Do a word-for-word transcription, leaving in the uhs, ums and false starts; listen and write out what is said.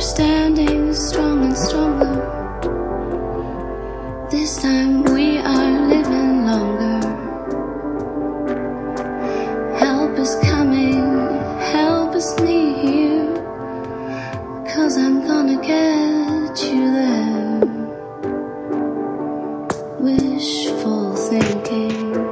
standing strong and stronger. This time we are living longer. Help is coming, help is near, 'cause I'm gonna get you there. Wishful thinking.